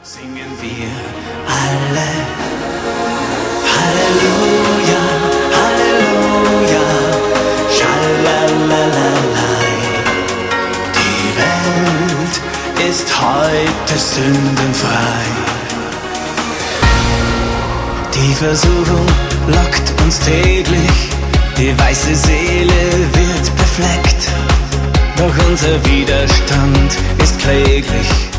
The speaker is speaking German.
Singen wir alle Halleluja, Halleluja, Schalalalai. Die Welt ist heute sündenfrei. Die Versuchung lockt uns täglich, die weiße Seele wird befleckt, doch unser Widerstand ist kläglich.